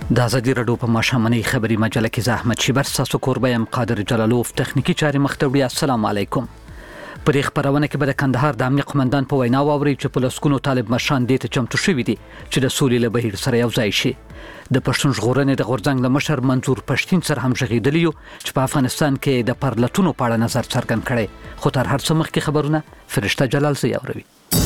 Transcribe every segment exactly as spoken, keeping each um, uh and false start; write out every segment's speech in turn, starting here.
د ازادي راډیو په ماشومنۍ خبري مجله کې زحمت شیبر ساسو کوربه ام قادر جلالوف تخنیکی چاري مختوړي. السلام علیکم. پر خبرونه کې به د کندهار د امنیت قومندان په وینا واوري چې په لسکونو طالب مشران دې ته چمتو شوي دي چې د سولې له بهیر سره یو ځای شي. د پښتون ژغورنې د غورځنګ له مشر منظور پښتین سره هم ژغېدلی یو چې په افغانستان کې د پرلتونو په اړه نظر څرګند کړي. خو تر هر څه مخکې خبرونه فرشته جلال زی اوروي.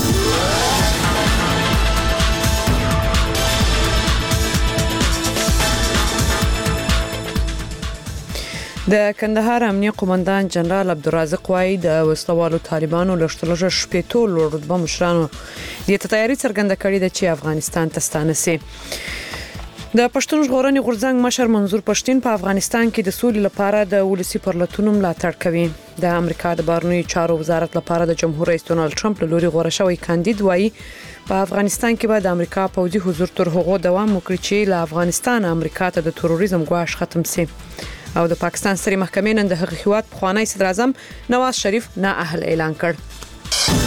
د کندهار امنیت قومندان جنرال عبدالرازق وایي د وسلوالو طالبانو لشتلوژه شپېتو لوړ رتبه مشرانو د تیاری څرګنده کړې ده چې افغانستان ته ستانه سي. د پښتون ژغورنې غورځنګ مشر منظور پښتین په افغانستان کې د سولې لپاره د ولسی پرلتونو ملاتړ کوي. د امریکا د بهرنیو چارو وزارت لپاره د جمهور رئیس ډونالد ټرمپ له لوري غوړه شوی کاندید وایي په افغانستان کې به د امریکا پوځي حضور تر هغو دوام وکړي چې له افغانستان امریکا ته د تروریزم ګواښ ختم سي. او د پاکستان ستري محکمې نن د هغه هیواد پخوانی صدر اعظم نواز شریف نااهل اعلان کړ.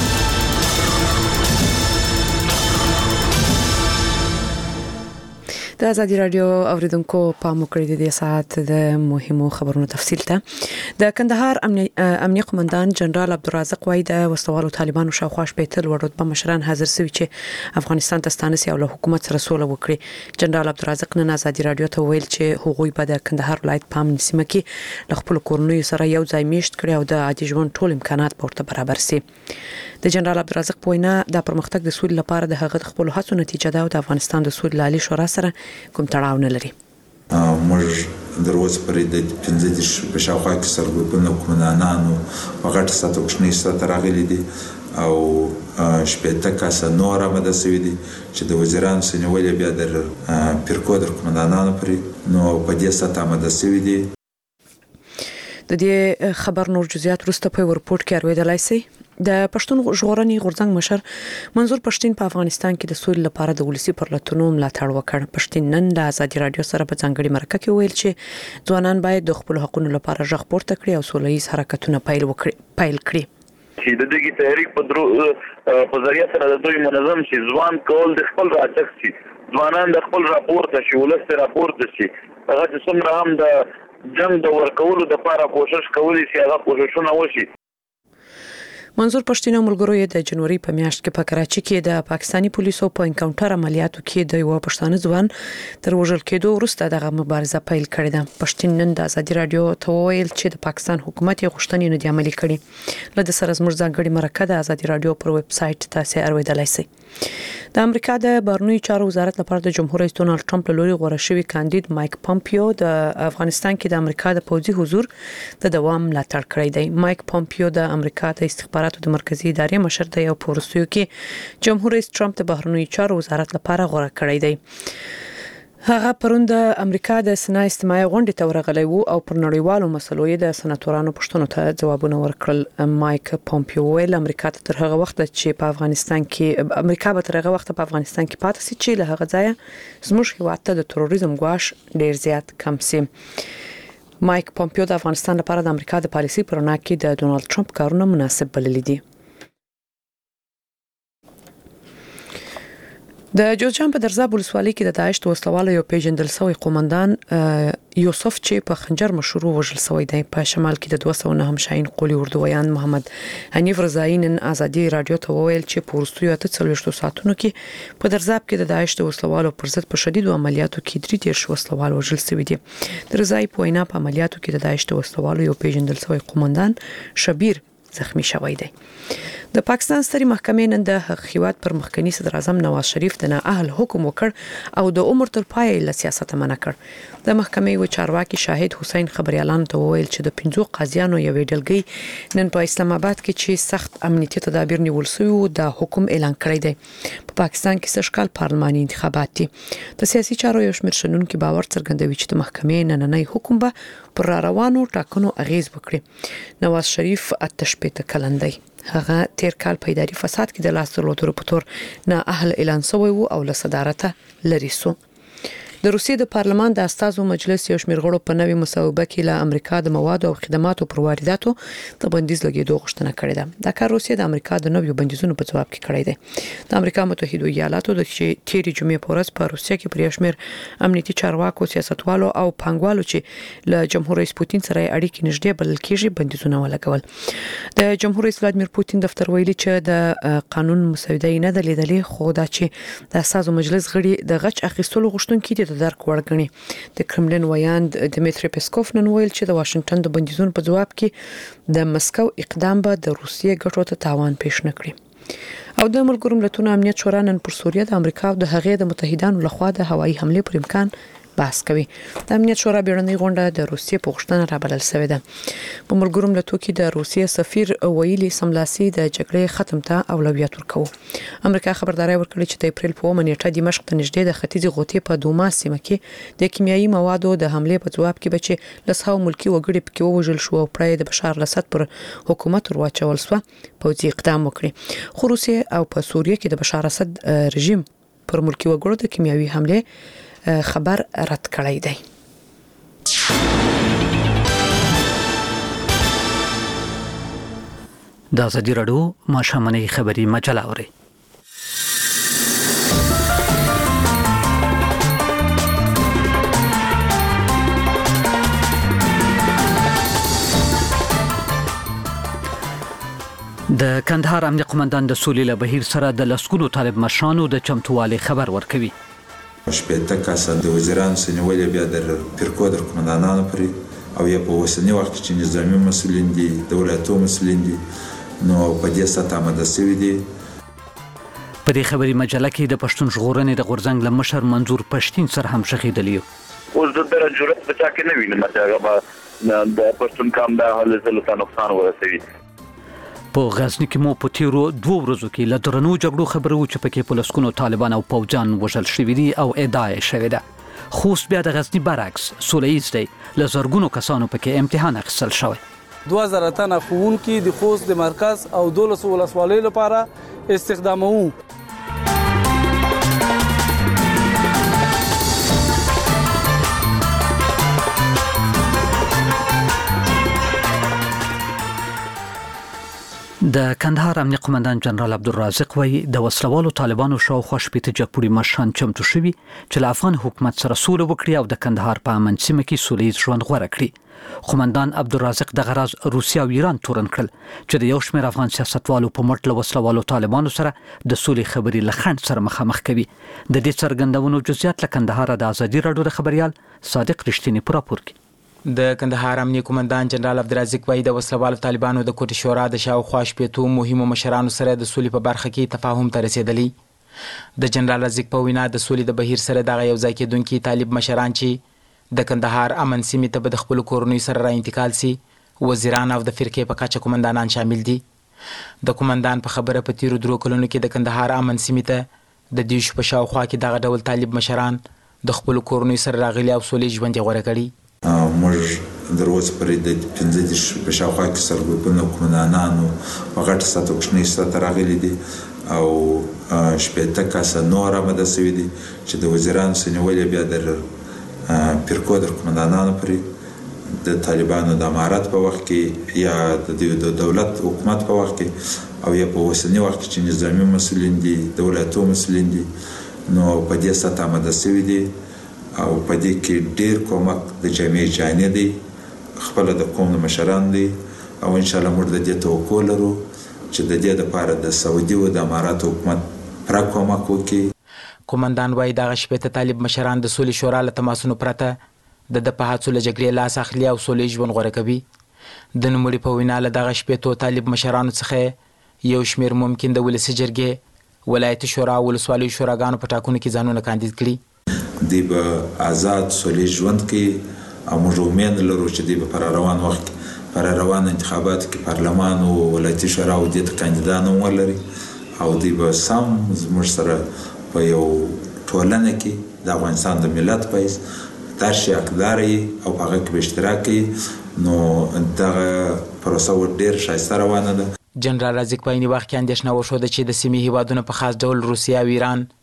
د ازادي راډیو اوریدونکو پام وکړئ د ساعت د مهمو خبرونو تفصیل ته. د کندهار امنیت قومندان جنرال عبدالرازق وایي د وسلوالو طالبانو شاوخوا شپېته لوړ رتبه مشران حاضر شوي چې افغانستان ته ستانه سي او له حکومت سره سوله وکړي. جنرال عبدالرازق نن ازادي راډیو ته ویل چې هغوی په د کندهار ولایت په امن سیمه کې له خپل کورنیو سره یو ځای میشت کړي او د عادي ژوند ټول امکانات ورته برابر سي. د جنرال عبدالرازق په وینا د پرمختګ د سولې لپاره د هغه خپل هڅو نتیجه ده او د افغانستان د سولې لالي شورا سره کوم تړاو نه لري. موږ د روز پرې د پنځه دېرش په شاوخوا کې سرګروپونه کومندانانو په غټه سطح کوچنۍ سطح راغلي دي او شپېته کسه نور آمده شوي دي چې د وزیرانو څخه نیولې بیا د پیرکو د کومندانانو پرې نو په دې سطح آمده شوي دي. د دې خبر نور جزئیات وروسته په ورپورټ کې اورېدلای شئ. د پښتون ژغورنې غورځنګ مشر منظور پښتین په افغانستان کې د سولې لپاره د ولسی پرلتونو ملاتړ وکړ. پښتین نن د ازادي راډیو سره په ځانګړي مرکه کې ویل چې ځوانان باید د خپل حقوقو لپاره غږ پورته کړي او سولهییز حرکتونه پیل وکړي پیل کړي. چې د دې تحریک په درو په ذریعہ سره د دوی منظم شي ځوان کول د خپل راچک شي ځوانان د خپل راپورته شي ولست راپورته شي هغه چې څومره هم د جنگ د ورکولو د لپاره کوشش کوي چې هغه کوششونه وشي. منظور پښتین ملګرو یې د جنوري په میاشت کې په کراچي کې د پاکستاني پولیسو په انکاونټر عملیاتو کې د یو پښتانه ځوان تر وژل کېدو وروسته دغه مبارزه پیل کړې ده. پښتین نن د ازادي راډیو ته ویل چې د پاکستان حکومت یې غوښتنې نه دي عملي کړې. له د سره زموږ ځانګړي مرکه د ازادي راډیو پر ویب سټ تاسو اورېدلای شئ. د امریکا د بهرنیو چارو وزارت لپاره د جمهور رئیس ډونالد ټرمپ له لوري غوړه شوی کاندید مایک پامپیو د افغانستان کې د امریکا د پوځي حضور د دوام ملاتړ کړی دی. مایک پامپیو د امریکا د استخباراتو د مرکزی ادارې مشر دی او په وروستیو کې جمهور رئیس ټرمپ د بهرنیو چارو وزارت لپاره غوړه کړی دی. هغه پرون د امریکا د سنا اجتماعي غونډې ته ورغلی وو او پر نړیوالو مسلو یې د سناتورانو پوښتنو ته ځوابونه ورکړل. مایک پامپیو ویل امریکا ته تر هغه وخت چې په افغانستان کې امریکا به تر هغه وخت په افغانستان کې پاتې شي چې له هغه ځایه زموږ هیواد ته د تروریزم ګواښ ډیر زیات کم شي. مایک پامپیو د افغانستان لپاره د امریکا د پالیسي پر وړاندې کې د ډونالد ټرمپ کارونه مناسب بللي دي. د جوزجان په درزاب ولسوالۍ کې د داعش د وسلوالو یو پیژندل شوی قومندان یوسف چې په خنجر مشهور وژل شوی دی. په شمال کې د دوه سوه نهم شاهین قولي اردویان محمد حنیف رضایی نن ازادي راډیو ته وویل چې په وروستیو اته څلوېښتو ساعتونو کې په درزاب کې د داعش د وسلوالو پر ضد په شدیدو عملیاتو کې درې دېرش وسلوال وژل شوي دي. د رضایی په وینا په عملیاتو کې د داعش د وسلوالو یو پیژندل شوی قومندان شبیر زخمی شوی دی. د پاکستان ستري محکمې نن د هیواد پر مخکنی صدر اعظم نواز شریف د نااهل حکم وکړ او د عمر تر پای له سیاست منع کړ. د محکمې و چارواکي شاهد حسین خبريالانو ته وویل چې د پنځو قاضیانو یوې ډلګۍ نن په اسلام آباد کې چې سخت امنیتي تدابیر نیول شوي د حکم اعلان کړی دی. په پاکستان کې سږکال پارلماني انتخابات دي. د سیاسي چارو یو شمېر شنونکي باور څرګندوي چې د محکمې نننۍ حکم به پر روانو ټاکنو اغیز وکړي. نواز شریف اته شپېته کلن دی. هغه تیر کال په اداري فساد کې د لاس درلودلو په تور نه اهل اعلان شوی وو او له صدارته لري سو. د روسیې د پارلمان د استازو مجلس یو شمېر غړو په نوې مصوبه کې له امریکا د موادو او خدماتو پر وارداتو د بندیز لګیدو غوښتنه کړې ده. دا کار روسیې د امریکا د نویو بندیزونو په جواب کې کړی دی. د امریکا متحده ایالاتو د تیری جمعې په ورځ په روسیې کې پر یو شمېر امنیتي چارواکو، سیاستوالو او پانګوالو چې له جمهور رئیس پوتین سره اړیکې نږدې بلل کېږي بندیزونه ولګول. د جمهور رئیس ولادیمیر پوتین دفتر ویلي چې د قانون مسوده نه د لیدلې خو دا چې د استازو مجلس غړي د غچ اخیستلو غوښتونکي دي د درک وړ ګڼي. د کرملین ویاند دمیتری پیسکوف نن ویل چې د واشنگټن د بندیزونو په جواب کې د مسکو اقدام به د روسیې ګټو ته تاوان پیښ نه کړي. او د ملګرو ملتونو امنیت شورا نن پر سوریه د امریکا او د هغې د متحدانو لخوا د هوایي حمله پر امکان بحث کوي. د امنیت شورا بیړنۍ غونډه د روسیې په غوښتنه رابلل شوې ده. په ملګرو ملتونو کې د روسیې سفیر ویلي سملاسي د جګړې ختم ته اولویت ورکوي. امریکا خبرداري ورکړه چې د اپریل په اوومه نیټه د مشق ته نږدې د ختیځ غوطې په دوما سیمه کې د کیمیاوي موادو د حمله په جواب کې بچي لسهاو ملکی وګړي پکې ووژل شو او پرې د بشار الاسد پر حکومت ورواچول شو پوځي اقدام وکړي. خو روسیې او په سوریه کې د بشار الاسد رژیم پر ملکی وګړو د کیمیاوي حمله خبر رد کړی دی. د ازادي راډیو ماښامنۍ خبري مجله اوري. د کندهار امنیه قومندان د سولې له بهیر سره د لسګونو طالب مشرانو د چمتووالي خبر ورکوي. شپېته کسه د وزیرانو سنیولې بیا د پیرکو د قومندانانو پرې او یا په اوسني وخت کې نظامی مسؤلین دي، د ولایتو مسؤلین دي، نو په دې سطح آماده شوي دي. په دې خبري مجله کې د پښتون ژغورنې د غورځنګ له مشر منظور پښتين سره هم شخیدلی. اوس د درجه جرأت بچا کې نه وینم چې هغه د پښتون کام د حل زلو ته نقصان ورسوي. په غزنی کې مو په تیرو دوه ورځو کې له درنو جګړو خبرو چې پکې په لسکونو طالبان او پوځیان وژل شوي دي او ادعا شوې ده. خو بیا د غزنی برعکس سوله ایز دی، له زرګونو کسانو پکې امتحان اخیستل شوی. دوه زره تنه ښوونکي د خوست د مرکز او دولس ولسوالیو لپاره استخداموو. د کندهار امنیه قومندان جنرال عبدالرازق وایي د وسلوالو طالبانو شاوخوا شپېته جګپوړي مشران چمتو شوي چې له افغان حکومت سره سوله وکړي او د کندهار په امن سیمه کې سوله ییز ژوند غوره کړي. قومندان عبدالرازق دغه راز روسیه او ایران تورن کړل چې د یو شمېر افغان سیاستوالو په مټ له وسلوالو طالبانو سره د سولې خبرې له خنډ سره مخامخ کوي. د دې څرګندونو جزئیات له کندهار د ازادي راډیو د خبريال صادق رښتینی په راپور کې. د کندهار امنیه قومندان جنرال عبدالرازق وایي د وسلوالو طالبانو د کوټې شورا د شاوخوا شپېتو مهمو مشرانو سره د سولې په برخه کې تفاهم ته رسیدلی. د جنرال رازق په وینا د سولې د بهیر سره دغه یو ځای کېدونکي طالب مشران چې د کندهار امن سیمې ته به د خپلو کورنیو سره را انتقال سي وزیران او د فرقې په کچه قومندانان شامل دي. د قومندان په خبره په تیرو درو کلونو کې د کندهار امن سیمې ته د دیشو په شاوخوا کې دغه ډول طالب مشران د خپلو کورنیو سره راغلي او سولې ژوند یې غوره کړي. موږ د روز پرې د پنځه دېرش په شاوخوا کې سرګروپونه قومندانانو په غټه سطحه کوچنۍ سطحه راغلي دي او شپېته کسه نور آماده شوي دي چې د وزیرانو سنیولې بیا د پیرکو د قومندانانو پرې د طالبانو د امارت په وخت کې یا د دولت حکومت په وخت کې او یا په اوسني وخت کې چې نظامی مسؤلین دي، د ولایتو مسؤلین دي، نو په دې سطحه آماده شوي دي او په دې کې ډېر کومک د جامعې جهاني دی، خپل د قوم د مشران دی او ان شاء الله موږ د دې توقع لرو چې د دې لپاره د سعودي او د امارات حکومت پوره کومک وکړي. قومندان وایي دغه شپېته طالب مشران د سولې شورا له تماسونو پرته د ده په هڅو له جګړې لاس اخلي او سولې ژوند غوره کوي. د نوموړي په وینا له دغه شپېتو طالب مشرانو څخه یو شمېر ممکن د ولسي جرګې، ولایتي شورا او ولسوالیو شوراګانو په ټاکنو کې ځانونه کاندید کړي. دی به آزاد سولې ژوند کوي او موږ امید لرو چې دی به پر روان وخت پر روان انتخابات کې پارلمان او ولایتي شورا او د کاندیدانو ولري او دی به سم زموږ سره په یو ټولنه کې د افغانستان د ملت پایس ترشي حقداري او هغه کې اشتراک کوي. نو دغه پروسه ډېر ښایسته روانه ده. جنرال رازق په عین وخت کې اندېښنه وښوده چې د سیمې هیوادونو په خاص ډول روسیه او ایران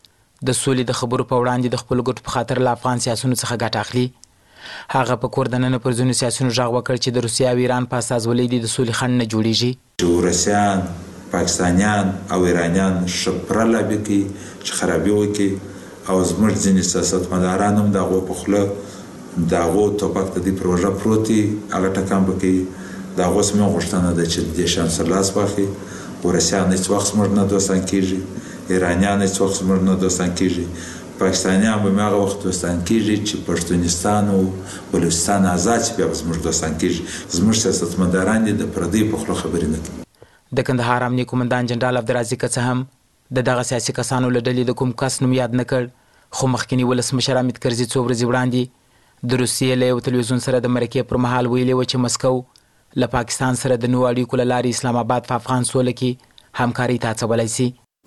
د سولې د خبرو په وړاندې د خپل ګټو په خاطر له افغان سیاسونو څخه ګټه اخلي. هغه په کور دننه پر ځینو سیاسونو غږ وکړ چې د روسیې او ایران په استازولۍ د سولې خنډ نه جوړیږي. چې روسیان، پاکستانیان او ایرانیان ښه پوره لابي کوي چې خرابي وکړي او زموږ ځینې سیاستمداران هم د هغو په خوله د هغو توپک د دې پروژه پروت دي، هغه ټکان به کوي. د هغو زموږ غوښتنه ده چې د دې شیانو سر لاس واخلي. روسیان هېڅ وخت زموږ نه دوستان کېږي، ایرانیان هېڅ وخت زموږ نه دوستان کېږي، پاکستانیان به هغه وخت دوستان کېږي چې پښتونستان او بلوچستان آزاد شي، بیا به زموږ دوستان کېږي. زموږ سیاستمداران دي د پردیو په خوله خبرې نه کوي. د کندهار امنیه قومندان جنرال عبدالرزاق که هم د دغه سیاسي کسانو له ډلې د کوم کس نوم یاد نه کړ، خو مخکینی ولسمشر حامد کرزي څو ورځې وړاندې د روسیې له یو تلویزیون سره د مرکې پر مهال ویلي و چې مسکو له پاکستان سره د نوو اړیکو له لارې اسلام آباد په افغان سوله کې همکاري ته هڅولی سي.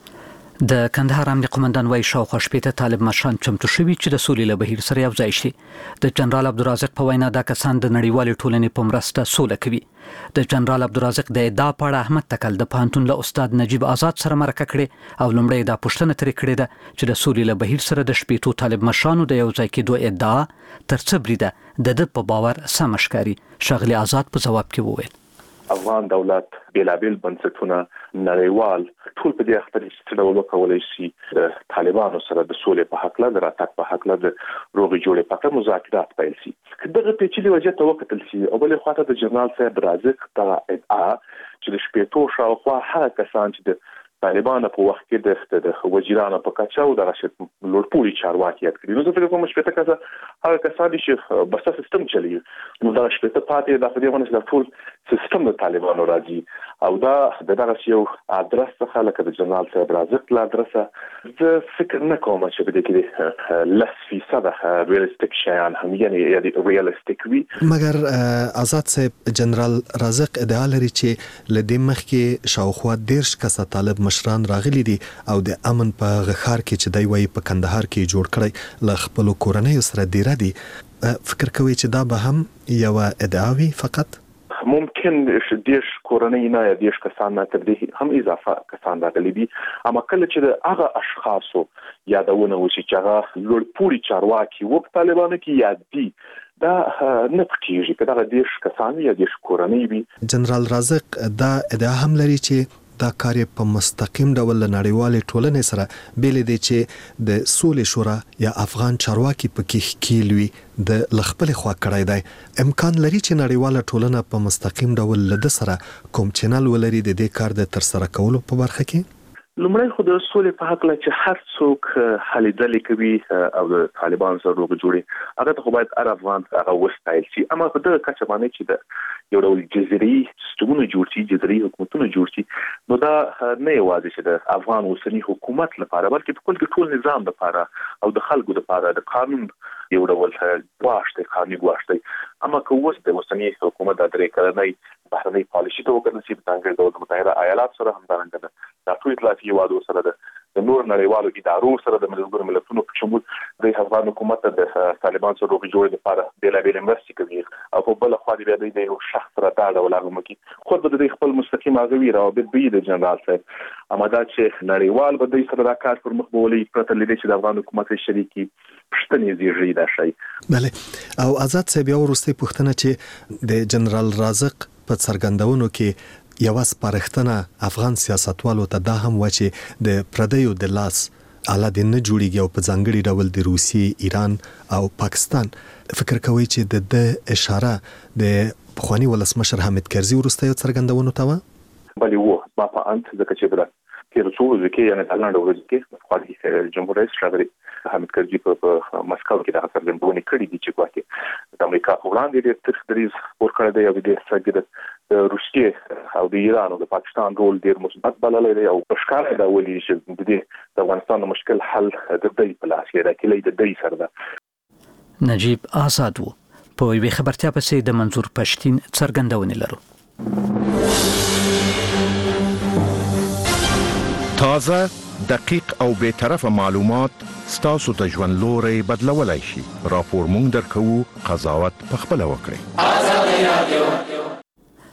د کندهار امنیه قومندان وايي شاوخوا شپېته طالب مشران چمتو شوي چې د سولې له بهیر سره یوځای شي. د جنرال عبدالرزاق په وینا دا کسان د نړیوالې ټولنې په مرسته سوله کوي. د جنرال عبدالرزاق د ادعا په اړه احمد تکل د پوهنتون له استاد نجیب آزاد سره مرکه کړې او لومړی دا پوښتنه ترې کړې ده چې د سولې له بهیر سره د شپېتو طالب مشرانو د یوځای کېدو ادعا تر څه بریده د ده په باور سمه ښکاري. ښاغلي آزاد په ځواب کې وویل افغان دولت بیلابیل بنسټونه نړیوال ټول په دې اخته چې څه ډول وکولای شي د طالبانو سره د سولې په حق له د راتګ په حق له د روغې جوړې په حق مذاکرات پیل شي. دغه پیچلي وضعیت ته وکتل شي او بلې خواته د جنرال صاحب رازق دغه ادعا چې د شپېتو شاوخوا هغه کسان چې د طالبانو په وخت کې د وزیرانو په کچه او د لوړپوړي چارواکي یاد کړي. نو زه فکر کوم شپېته کسه هغه کسان دي چې بسته سیستم چلوي، نو دا شپېته پاتې د خدای ونه چې ټول سیستم د طالبانو راځي او دا د دغه یو ادرس څخه لکه د جنرال صاحب رازق له ادرسه زه فکر نه کوم چې په دې کې لس فیصد ریالستیک شیان هم یعنی ریالستیک وي. مګر آزاد صاحب جنرال رازق ادعا لري چې له دې مخکې شاوخوا دېرش کسه طالب مشران راغلي دي او د امن په غخار کې چې دی وایي په کندهار کې جوړ کړی له خپلو کورنیو سره دیره دي. فکر کوي چې دا به هم یوه ادعا وي فقط؟ ممکن دیش کورنۍ نه یا دیش کسان نه تر دې هم اضافه کسان راغلي دي، اما کله چې د هغه اشخاصو یادونه وشي چې هغه لوړپوړي چارواکي و په طالبانو کې یاد دي، دا نه پټیږي که دغه دیش کسان یا دیش کورنۍ وي. جنرال رازق دا ادعا هم لري چې دا کار په مستقیم ډول له نړیوالې ټولنې سره بیلې دی چې د سولې شورا یا افغان چارواکي پکې ښکیل وي د له خپلې خوا کړی دی. امکان لري چې نړیواله ټولنه په مستقیم ډول له ده سره کوم چینل ولري د دې کار د ترسره کولو په برخه کې؟ لومړی خو د سولې په حق له چې هر څوک هلې ځلې کوي او د طالبانو سره روغې جوړې هغه ته خو باید هر افغان هغه وستایل شي، اما په دغه کچه باندې چې د یو ډول جزیري سیستمونه جوړ شي، جزیري حکومتونه جوړ شي، نو دا نه یوازې چې د افغان اوسني حکومت لپاره بلکې په کل ټول نظام لپاره او د خلکو لپاره د قانون یو ډول ګواښ دی، قانوني ګواښ دی. اما که اوس د اوسني حکومت د درې کلنۍ بهرنۍ پالیسي ته وکتل شي په ځانګړي ډول د متحده ایالاتو سره همدارنګه د ناټو اطلاعاتي هیوادو سره د نور نړیوالو ادارو سره د ملګرو ملتونو په شمول د افغان حکومت د طالبان سره روغې جوړې لپاره بېلابېلې مرستې کوي او په بله خوا د بیا د یو شخص سره دا ډول هغه مکي خود به د خپل مستقیم هغوي روابط به د جنرال صاحب، اما دا چې نړیوال به دوی سره دا کار پر مخ بولي پرته له دې چې د افغان حکومت شریکي پښتنې زیږي دا شي. بله او آزاد صاحب یو وروستۍ پوښتنه چې د جنرال رازق په څرګندونو کې یوه سپارښتنه افغان سیاستوالو ته دا هم و چې د پردیو د لاس اله دې نه جوړیږي او په ځانګړي ډول د روسیې، ایران او پاکستان. فکر کوي چې د د اشاره د پخواني ولسمشر حامد کرزي وروستیو څرګندونو ته و؟ بلې و ما په انت ځکه چې بله تېرو څو ورځو کې یعنې د لنډو ورځو کې پخواني جمهور رئیس ښاغلي حامد کرزي په مسکو کې دغه څرګندونې کړې دي چې ګواکې د امریکا په وړاندې ډېر ترخ دریځ ورکړی دی او د دې څخه د روسیې او د ایران او د پاکستان رول ډېر مثبت بللی دی او په ښکاره دا ولي چې د دې د افغانستان د مشکل حل د دوی په لاس کې ده، کیلۍ د دوی سره ده. نجیب آزاد و. په یوې خبرتیا پسې د منظور پښتین څرګندونې لرو. تازه، دقیق او بې طرفه معلومات ستاسو ته ژوند لوری بدلولی شي. راپور مونږ درکوو، قضاوت په خپله وکړئ.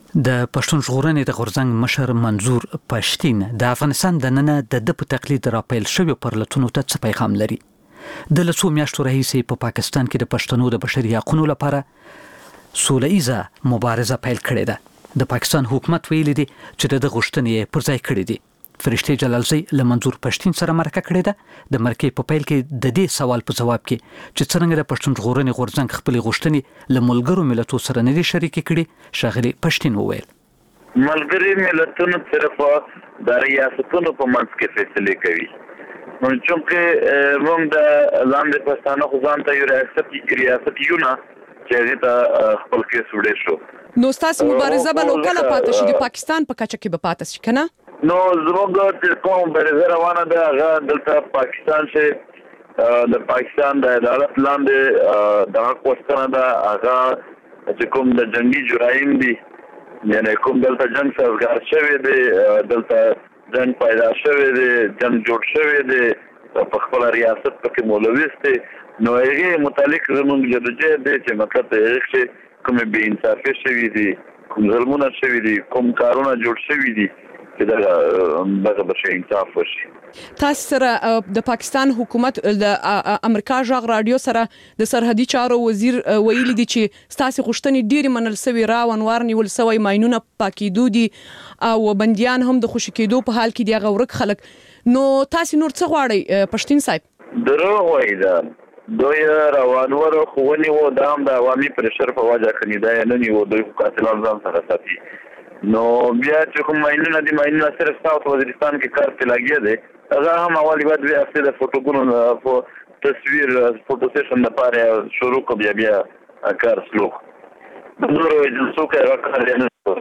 د پښتون ژغورنې د غورځنګ مشر منظور پښتين د افغانستان د نن د د په تقلید راپیل شوی پرلتونو ته څه پیغام لري. د لسو میاشتو راهیسې په پاکستان کې د پښتنو د بشري حقوقو لپاره سوله ایزه مبارزه پیل کړې ده. د پاکستان حکومت ویلي دی چې د غوښتنې پر ځای کړې دي. فرشته جلالزی له منظور پښتين سره مرکه کړې ده. د مرکې په پیل کې د دې سوال په جواب کې چې څنګه د پښتون ژغورنې غورځنګ خپل غوښتنې له ملګرو ملتونو سره نه دي شریک کړي. شاغلي پښتين وویل ملګری ملتونو صرف د ریاستونو په منځ کې فیصله کوي. نو چې موږ د لاندې پښتانه خو ځان ته یو ریاست ریاست یو نه چې دا خپل کې سوډې شو. نو تاسو مبارزه به لوکاله پاتې شي د پاکستان په کچه کې به پاتې شي کنه؟ نو زموږ چې کوم مبارزه روانه ده هغه دلته پاکستان چې د پاکستان د عدالت لاندې د حق غوښتنه ده. هغه چې کوم د جنگي جرایم دي یعنی کوم دلته جنگ سازګار شوی دی دلته جنگ پیدا شوی دی جنگ جوړ شوی دی په خپل ریاست پکې مولویست دی. نو هغه متعلق زموږ جدوجہد دی چې مطلب د هغه چې کوم بې انصافي شوی دي کوم ظلمونه شوی دي کوم کارونه جوړ شوی دي چې دا دغه بشي انصاف وشي. تاسو سره د پاکستان حکومت د امریکا ژغ رادیو سره د سرحدي چارو وزیر ویلي دي چې تاسو غوښتنې ډېری منل سوي را ونوار نیول سوي ماينونه پاکیدو دي او بنديان هم د خوشی کېدو په حال کې دی غورک خلک. نو تاسو نور څه غواړئ پښتين صاحب؟ درو وای دا دوی روانور خوونی وو د هم د عوامي پرشر په وجه کني دا نه نیو دوی قاتلان ځان سره ساتي. نو بیا چې کوم ماينونه دي ماينونه صرف ساوث وزیرستان کې کار په لګیا دي. هغه هم اول بعد بیا افته د فوټوګونو په تصویر فوټو سیشن لپاره شروع کو بیا بیا کار سلوک نور جلسو کې راکړل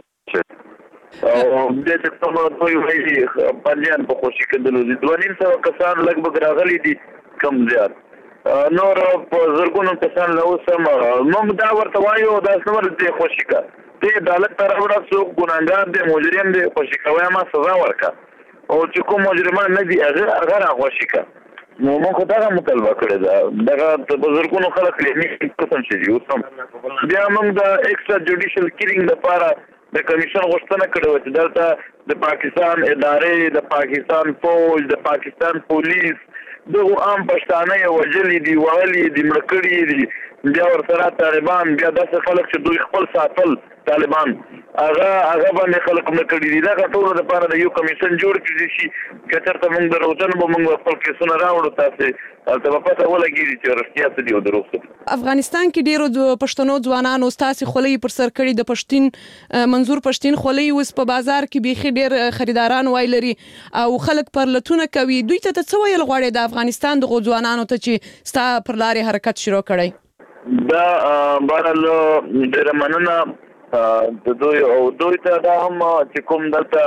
نه او د دې په موږ دوی وایي پنځان په خوشي کېدل دي دوه نیم سو کسان لګبګ راغلي دي کم زیات نور په زرګونو کسان له اوسه موږ دا ورته وایو دا څومره دي خوشي کا د عدالت طرف وړاندې څوک ګناګار دي مجرم دي خوشي کوي ما سزا ورکا او چې کوم مجرمان نه دي هغه هغه خوشي کا. نو موږ دا مطالبه کړې ده دغه بزرګونو خلک لې قسم شي یو سم بیا موږ د ایکسترا جوډیشل کیرینګ لپاره د کمیشن غوښتنه کړې و چې دلته د پاکستان ادارې د پاکستان فوج د پاکستان پولیس دغه عام پښتانه یو وجلي دي وغلي دي مړکړي دي بیا ورسره طالبان بیا داسې خلک چې دوی خپل ساتل طالبان هغه هغه باندې خلک مړکړي دي دا ټول د پاره د یو کمیشن جوړ کړي شي کتر ته موږ دروځن به موږ خپل کیسونه راوړو تاسو تاسو په پته ولګي چې ورشتیا څه دی او دروغ. افغانستان کې ډیرو پښتنو ځوانانو تاسو خولې پر سر کړي د پښتين منظور پښتين خولې وس په بازار کې بيخي ډیر خریداران وای لري او خلک پر لټونه کوي. دوی ته څه ویل غواړي د افغانستان د ځوانانو ته چې ستا پر لارې حرکت شروع کړي؟ دا بارل ډیر مننه د دوی او دوی ته دا هم چې کوم دلته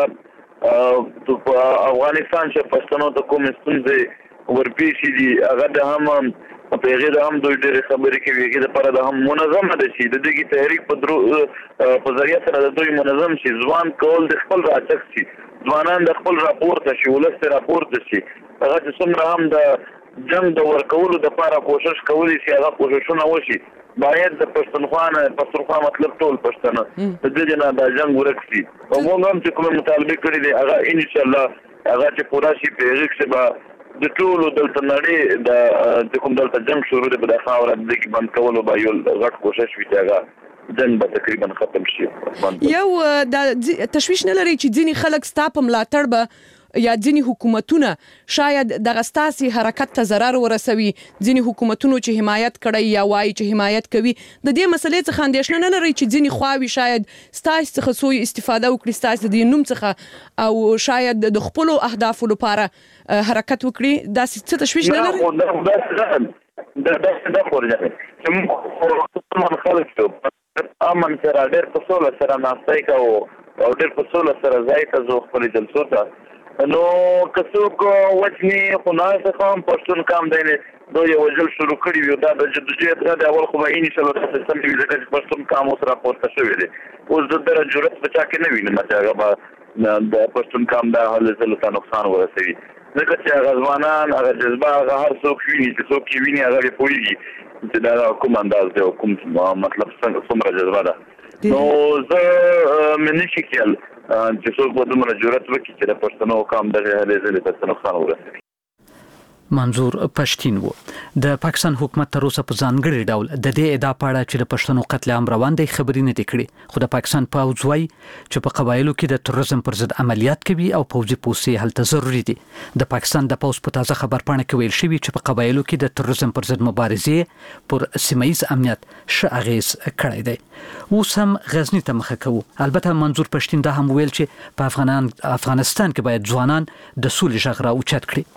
په افغانستان چې پښتنو ته کوم ستونزې ورپېښې دي هغه د هم په هغې د هم دوی ډېرې خبرې کوي هغې دپاره د هم منظمه ده چې د دغې تحریک په درو په ذریعه سره د دوی منظم شي ځوان کول د خپل راچک شي ځوانان د خپل راپورته شي ولس ته راپورته شي هغه چې څومره هم د جنګ د ورکولو دپاره کوشش کولی شي هغه کوششونه وشي باید د پښتونخوا پښتونخوا مطلب ټول پښتانه د دې نه د جنگ ورک شي او موږ هم چې کوم مطالبه کړی دی هغه ان شاء الله هغه چې پورا شي په هغه کې به د ټولو دلته نړۍ د کوم دلته جنگ شروع دی په دغه اورد کې بند کولو به یو غټ کوشش وي هغه جنگ به تقریبا ختم شي. یو د تشویش نه لري چې ځینی خلک ستاپ ملاتړ به یا ځینی حکومتونه شاید د غستاسي حرکت ته zarar ورسوي ځینی حکومتونو چې حمایت کړي یا وایي چې حمایت کوي د دې مسلې څخه اندېښنه نه لري چې ځینی خواوي شاید ستاسو څخه سوء استفاده وکړي ستاسو د نوم څخه او شاید د خپل اهدافو لپاره حرکت وکړي دا څه تشویش نه لري؟ دا دا دا خورځي چې موږ خلک ته امن سره ډېر په سوله سره ناستای کوو او ډېر په سوله سره ځای ته ځو خپل جلسو ته نو کڅوک وچنی خو نه څه هم پښتون کام دی نه دوی وجل شروع کړی وي دا د جدوجہد غږ اول خو به ان شاء الله تاسو سم ویل چې پښتون کام سره پورته شوی دی اوس د در جرأت بچا کې نه وینم چې هغه د پښتون کام د حل ته نقصان ورسوي ځکه چې هغه ځوانان هغه جذبه هغه هر څوک ویني چې څوک یې ویني هغه پوهیږي چې دا کوم انداز دی کوم مطلب څنګه څومره جذبه ده نو زه مې نشي کېل چې څوک به دومره جرأت وکړي چې د پښتنو قوم دغه هلې ځلې ته څه نقصان ورسوي. منظور پښتين وو. د پاکستان حکومت تر اوسه په ځانګړي ډول د دې ادعا پاړه چې د پښتنو قتل عام روان دی خبرې نه کړي، خو د پاکستان پوځ وايي چې په قبایلو کې د تروریزم پر ضد عملیات کوي او پوځي پوسټې هلته ضروري دي. د پاکستان د پوځ په تازه خبرپاڼه کې ویل شوی چې په قبایلو کې د تروریزم پر ضد مبارزې پر سیمایي امنیت ښه اغیز کړی دی. اوس هم غزنی ته مخه کوو. البته منظور پښتين دا هم ویل چې په افغانان افغانستان کې باید ځوانان د سولې ژغ را اوچت کړي.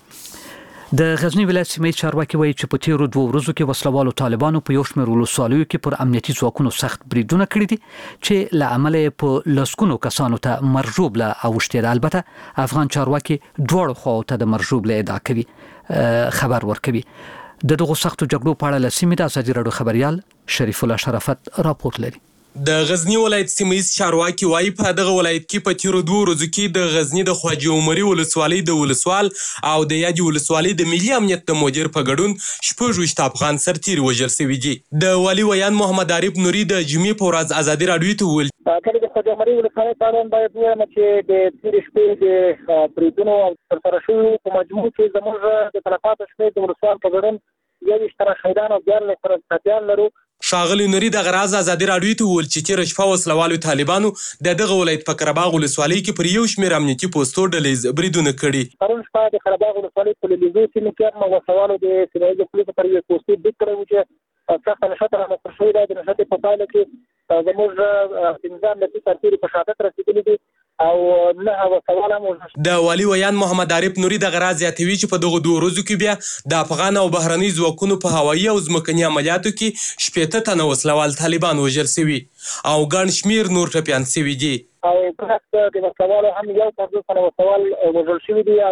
د غزنی ولایت سیمه چارواکي وایي چې په تیرو دوه ورځو کې وسلوالو طالبانو په یو شمېر ولسوالیو کې پر امنیتي ځواکونو سخت بریدونه کړي دي چې له امله په لسګونو کسانو ته مرجوب له اوښتي. البته افغان چارواکي دوړ خو ته د مرجوب له ادعا کوي خبر ورکوي. د دغه سختو جګړو په اړه لسیمه د ازادي رادیو خبريال شریف الله شرافت راپور لري. د غزنی ولایت سیمایي چارواکي وایي په دغه ولایت کې په تیرو دوه ورځو کې د غزنی د خواجه عمري ولسوالۍ د ولسوال او د یادي ولسوالۍ د ملي امنیت د مدیر په ګډون شپږ ویشت افغان سرتیري وژل شوي دي. د والي ویان محمد عارف نوري د جمعې په ورځ ازادي رادیو ته وویل کله د خواجه عمري ولسوالۍ په اړه باید ووایم چې د تېرې شپې د بریدونو ترسره شویو په مجموع کې زموږ د تلفاتو شمېر د ولسوال په ګډون یو ویشت تنه شهیدان او دیارلس تنه ټپیان لرو. ښاغلي نوري د غراز ازادي رادیو ته وویل چې تېره شپه وسلوالو طالبانو د دغه ولایت په قرهباغ ولسوالۍ کې پر یو شمېر امنیتي پوسټو ډلې بریدونه کړي. پرون شپه د قرهباغ ولسوالۍ په لیلیزو سیمه کې هم وسلوالو د سیمه ییزو پولیسو پر یو پوسټ برید کړی و چې سخته نښته رامنځته شوې ده. د نښتې په پایله کې زموږ پنځه امنیتي سرتیري په شهادت رسېدلي دي او نه وسوال هم. د والي ویان محمد عارف نوري د غراز زیاتوي چې په دغه دوه ورځو کې بیا د افغان او بهرني ځواکونو په هوایي او ځمکني عملیاتو کې شپېته تنه وسلوال طالبان وژل شوي او ګڼ شمېر نور ټپیان شوي دي. او برعکس د وسلوالو هم یو پنځوس تنه وسلوال وژل شوي دي او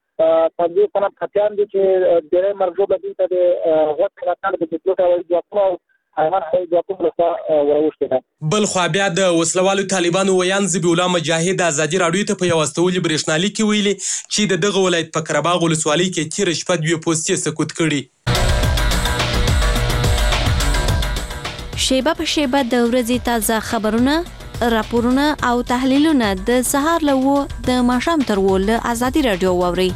پنځوس تنه ټپیان دي چې ډېری مرجوبه دي ته د غوښ ملاتړ د پیټلوټ هوایي ځواکونو بل خو بیا د وسلوالو طالبانو ویان ذبیح الله مجاهد ازادي رادیو ته په یو استولي برېښنالیک کې ویلي چې د دغه ولایت په قرهباغ ولسوالۍ کې تېره شپه دوې پوستې سقوط کړي. شیبه په شیبه د ورځې تازه خبرونه، راپورونه او تحلیلونه د سهار له اوه د ماښام تر اووه له ازادي رادیو واورئ.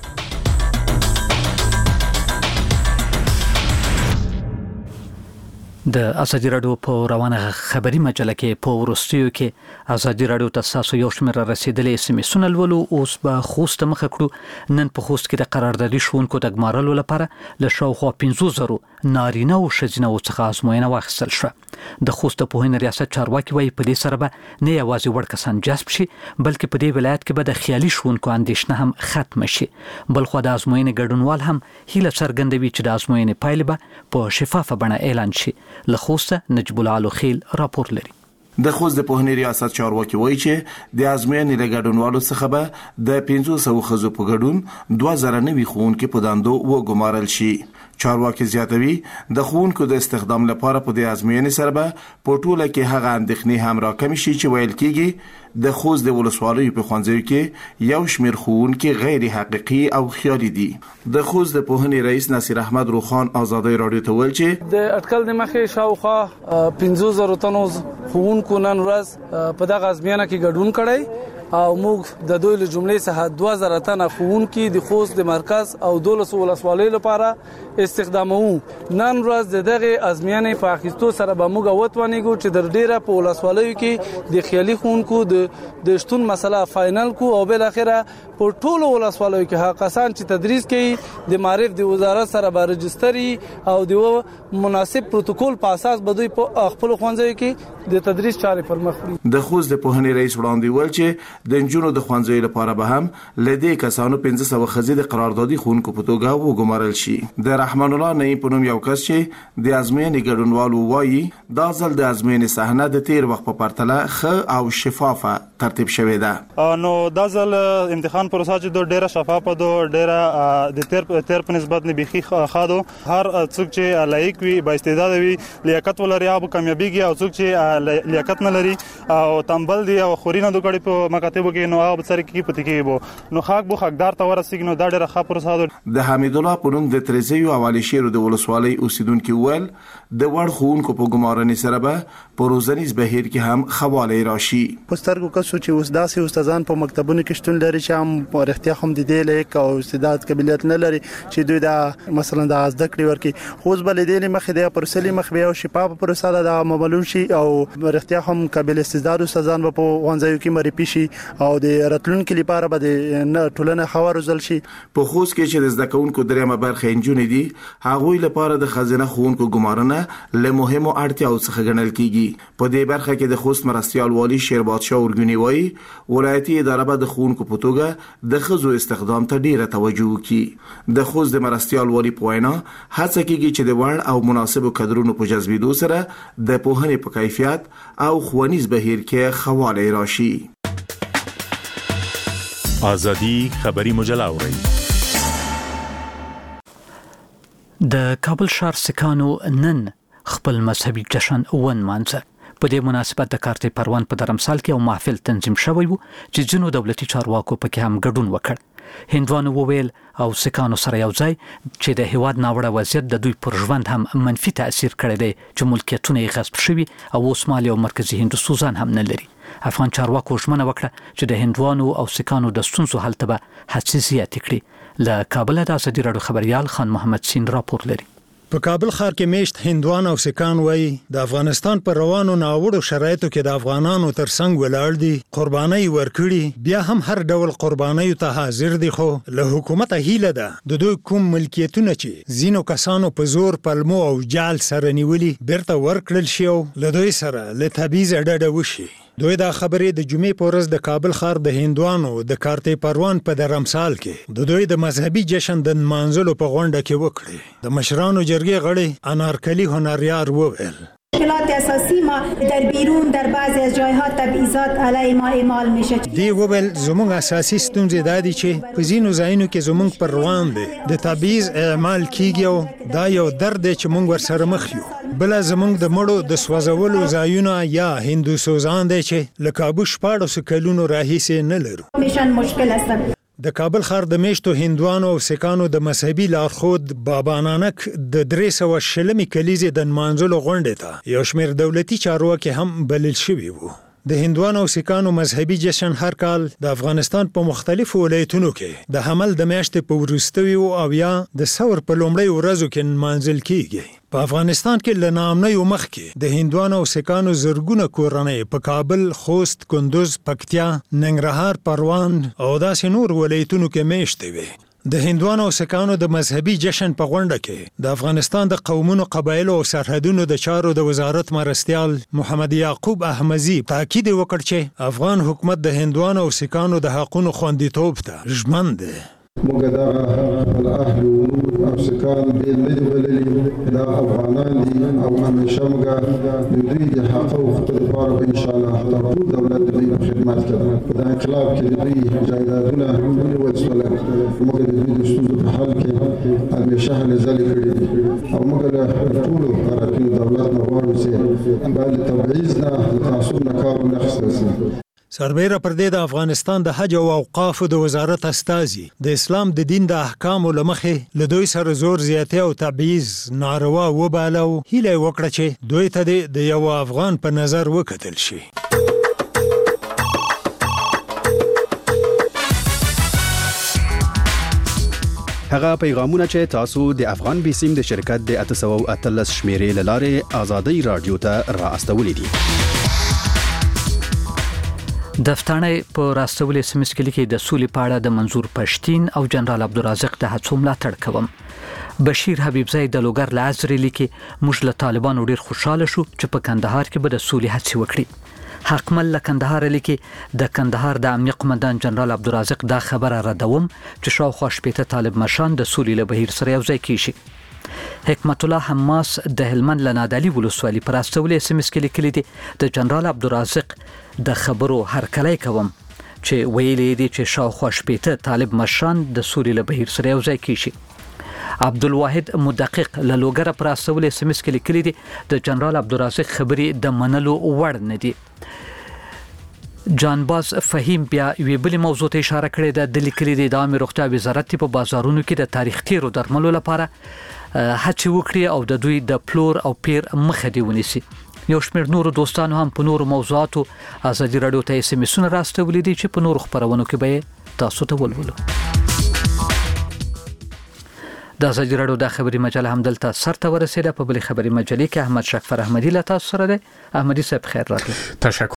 د ازادي رادیو په روانه خبري مجله کې په ورستیو کې ازادي رادیو ته تاسو یو شمېر رسیدلې اس ام اس ولولو. اوس به خوست مخه کړو. نن په خوست کې د قراردادي شونکو د ګمارلو لپاره له شاوخوا پنځوس زره نارینه او ښځینه څخه ازموینه واخیستل شوه. د خوست په پوهنې ریاست چارواکي وایي په دې سره به نه یوازې وړ کسان جذب شي بلکې په دې ولایت کې به د خیالي شونکو اندېښنه هم ختم شي. بلخو د ازموینې ګډونوال هم هیله څرګندوي چې د ازموینې پایلې به په شفافه بڼه اعلان شي. له خوسته نجیب الله علوخیل راپور لري. د خوست د پوهنې ریاست چارواکي وایي چې د ازموینې له ګډونوالو څخه به د پنځوس سوه ښځو په ګډون دوه زره نوي ښوونکي په دندو وګمارل شي. چارواکي زیاتوي د ښوونکو د استخدام لپاره په دې ازموینې سره به په ټوله کې هغه اندېښنې هم راکمې شي چې ویل کېږي د خوست د ولسوالیو په ښوونځیو کې یو شمېر ښوونکي غیر حقیقي او خیالي دي. د خوست د پوهنې رئیس نصیر احمد روخان ازادي رادیو ته ویل چې د اټکل د مخې شاوخوا پنځوس زره تنو ښوونکو نن ورځ په دغه ازموینه کې ګډون کړی او موږ د دوی له جملې څخه دوه زره تنه ښوونکي د خوست د مرکز او دولس ولسوالیو لپاره استخداموو. نن ورځ د دغه ازموینې په اخیستو سره به موږ وتوانیږو چې د ډیره په ولسوالیو کې د خیالي ښوونکو د د شتون مسله فاینل کو او بل اخره په ټولو ولسوالیو کې هغه کسان چې تدریس کوي د معرف د وزارت سره به رجستري او د مناسب پروتوکول په اساس به دوی په خپل ښوونځیو کې د تدریس چارې پر مخ وړي. د خوست د پوهنې رئیس وړاندې ویل چې د انجونو د ښوونځیو لپاره به هم لدې کسانو پنځه سوه ښځې د قراردادي ښوونکو په توګه وګمارل شي. د رحمان الله نعیم په نوم یو کس چې د ازموینې ګډونوالو وایي دا ځل د ازموینې صحنه د تیر وخت په پرتله ښه او شفافه ترتیب شوې ده. نو دا ځل امتحان پروسه چې د ډیره شفافه ده، ډیره د تیر تیر په نسبت نه بيخي خاطو هر څوک چې لایق وي، با استعداد وي، لیاقت ولري او کامیابیږي، او څوک چې لیاقت نه لري او تنبل دي او خورینه د کړي په مکاتبو کې نو هغه سره کې پته کېږي نو حق بو حقدار ته ورسېږي. نو دا ډیره ښه پروسه ده. د حمید الله په نوم د ترزیو حوالی شیرو د ولسوالۍ اوسیدونکو ول د وړ ښوونکو په ګمارنې سره به په روزنیز بهیر کې هم خواله راشي. پسترګو کسو چې اوس داسې استادان په مکتبونو کې شتون لري چې هم په اړتیا هم د دې لیک او استعداد قابلیت نه لري چې دوی دا مثلا د زده کړې ورکي خو بل دې مخې د پروسې مخ به او شفاف پروسه د معلوم شي او اړتیا هم قابل استعداد استادان په وانځيو کې مرپی شي او د راتلونکو لپاره به د ټولنه خبرو شي. په خوست کې چې د زده کوونکو دریمه برخه انجونې دي هغوی لپاره د خزانه ښوونکو ګمارنه له مهمو اړتیاو څخه ګڼل کیږي. په دې برخه کې د خوست مرستیال والی شیرباد شاه اورګونی وایي ولایتي اداره به د ښوونکو په توګه د ښځو استخدام ته ډیره توجه وکړي. د خوست د مرستیال والی په وینا هڅه کیږي چې د وړ او مناسبو کادرونو په جذبېدو سره د پوهنې په کیفیت او ښوونیز بهیر کې خواله راشي. آزادی خبری مجله اورئ. د کابل ښار سکانو نن خپل مذهبي جشن ونمانځه. په دې مناسبت د کارتې پروان په درمسال کې یو محفل تنظیم شوی وو چې ځینو دولتي چارواکو پکې هم ګډون وکړ. هندوانو وویل او سکانو سره یو ځای چې د هیواد ناوړه وضعیت د دوی پر ژوند هم منفي تاثیر کړی دی چې ملکیتونه یې غصب شوي او اوس مال یو مرکزی هندوستان هم نه لري. افغان چارواکو ژمنه وکړه چې د هندوانو او سکانو د ستونزو حل ته به هڅې زیاتې کړي. له کابل د ازادي راډیو خبريال خان محمد سین راپور لري. په کابل ښار کې میشت هندوان او سکان وایي د افغانستان پر روانو ناوړو شرایطو کې د افغانانو ترڅنګ ولاړ دي، قرباني ورکړي، بیا هم هر ډول قرباني ته حاضر دي. خو له حکومت هیله ده د دوی کوم ملکیتونه چې زینو کسانو په زور پلمو او جال سره نیولي بیرته ورکړل شي او له دوی سره له تبعیض ډډه وشي. دوی دا خبرې د جمعې په ورځ د کابل ښار د هندوانو د کارتې پروان په درمسال کې د دوی د مذهبي جشن د نمانځلو په غونډه کې وکړي. د مشرانو جرګې غړي انارکلی هنریار وویل مشکلات اساسی ما در بیرون در بعضی از جایها تبعیضات علیه ما اعمال میشه. دی وویل زموږ اساسي ستونزې دا دي چې په ځینو ځایونو کې زموږ پر روان دي د تبعیض اعمال کیږي او دا یو درد دی چې موږ ورسره مخ یو. بل زموږ د مړو د سوځولو ځایونه یا هندو سوزان دي چې لکه ابو شپاړس کلونو راهیسې نه لرو. میشن مشکل است. د کابل ښار د میشتو هندوانو او سکانو د مذهبي لارښود بابا نانک د درې سوه شلمې کلیزې د نمانځلو غونډې ته یو شمېر دولتي چارواکي هم بلل شوي وو. د هندوانو او سکانو مذهبي جشن هر کال د افغانستان په مختلفو ولایتونو کې د حمل د میاشتې په وروستیو او یا د ثور په لومړۍ ورځو کې نمانځل کیږي. په افغانستان کې له نامنیو مخکې د هندوانو او سکانو زرګونه کورنۍ په کابل، خوست، کندوز، پکتیا، ننګرهار، پروان او داسې نور ولایتونو کې میشتې وي. د هندوانو او سکانو د مذهبي جشن په غونډه کې د افغانستان د قومونو، قبایلو او سرحدونو د چارو د وزارت مرستیال محمد یعقوب احمدی تاکید وکړ چې افغان حکومت د هندوانو او سکانو د حقوقو خوندیتوب ته ژمن دی. موږ دا خپل اهل او سکان بیل نه دی بللي، دا افغانان دي او همیشه موږ د دوی د حق او حقوقو لپاره ان شاء الله د ټول دولت د دوی په خدمت کې په دا انقلاب کې د دوی جایدادونه ونیول شول. موږ د دوی د ستونزو په حل کې همیشه هلې ځلې کړې دي او موږ له ټولو راتلونکو دولت نه غواړو چې باید له تبعیض نه له تعصب نه کار ونه اخیستل شي. سربیره پر دې د افغانستان د حج او اوقافو د وزارت استازي د اسلام د دین د احکامو لمخې له دوی سره زور زیاتی او تبعیض ناروا وباله او هیله وکړه چې دوی ته د یو افغان په نظر وکتل شي. هغه پیغامونه چې تاسو د افغان بیسیم د شرکت د اته سوه او اتلس شمیرې له لارې آزادۍ رادیو ته را استولې دي. دفتانه په راستولې سیمه کې د سولې په اړه د منظور پښتين او جنرال عبدالرازق د هڅو ملاتړ کوم. بشیر حبیبزی د لوګر لازري لیکي موږ له طالبانو ډیر خوشاله شو چې په کندهار کې به د سولې هڅې وکړي. حقمل له کندهار لیکي د کندهار د امنیت قومندان جنرال عبدالرازق دا خبره ردوم چې شاوخوا شپېته طالب مشان د سولې له بهیر سره یو ځای کیږي. حکمت الله حماس د هلمند لنادالي ولسوالۍ پر استولې سیمه کې لیکلي دي د جنرال عبدالرازق د خبرو هرکلی کوم چې ویلي دي چې شاوخوا شپېته طالب مشان د سولې له بهیر سره یو ځای کیږي. عبدالواحد مدقق له لوګر پر استولې سیمه کې لیکلي دي د جنرال عبدالرازق خبرې د منلو وړ نه دي. جانباز فهیم بیا یوې بلې موضوع ته اشاره کړې ده. د لیکلي دي د عامه روغتیا وزارت په بازارونو کې د تاریخ تیرو درملو لپاره هڅې وکړي او د دوی د پلور او پیر مخه دی ونیسي. یو شمېر نورو دوستانو هم په نورو موضوعاتو ازادي راډیو ته اس ام اسونه راستولي دي چې په نورو خبرونو کې به تاسو ته ولولو. د ازادي راډیو د خبري مجله هم دلته سرته ورسېده. په بلې خبري مجلې کې احمد شکفر احمدي له تاسو سره دی. احمدي صاحب خیر راغلی. تشکر.